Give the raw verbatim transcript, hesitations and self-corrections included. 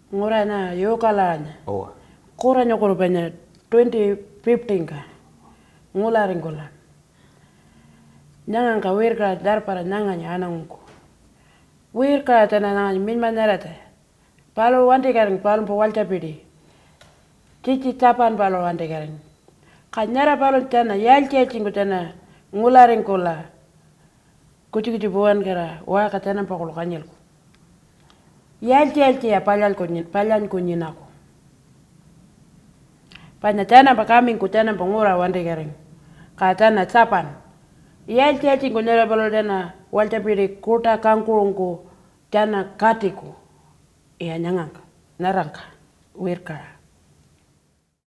ngura na yokalanya oh kura nyokoro penya twenty fifteen ka ngula ringula nyanga ka wir ka dar para nyanga nyana ngko wir ka tana na min manarate palo wante garing palo po walta pidi cici tapan palo wante garing kanyara palo tana yal ceci ngutana ngula ringula kuci kuci buan kara wa katana pakul kanyel ko yal ceci ya palal ko nyin palan ko nyinako panya tana pakamin ko tana pangura wante garing katana tapan yal ceci ngonyara palo tana walta pidi kota kangkurungko tana katiko iya nyanganga narangka wir kara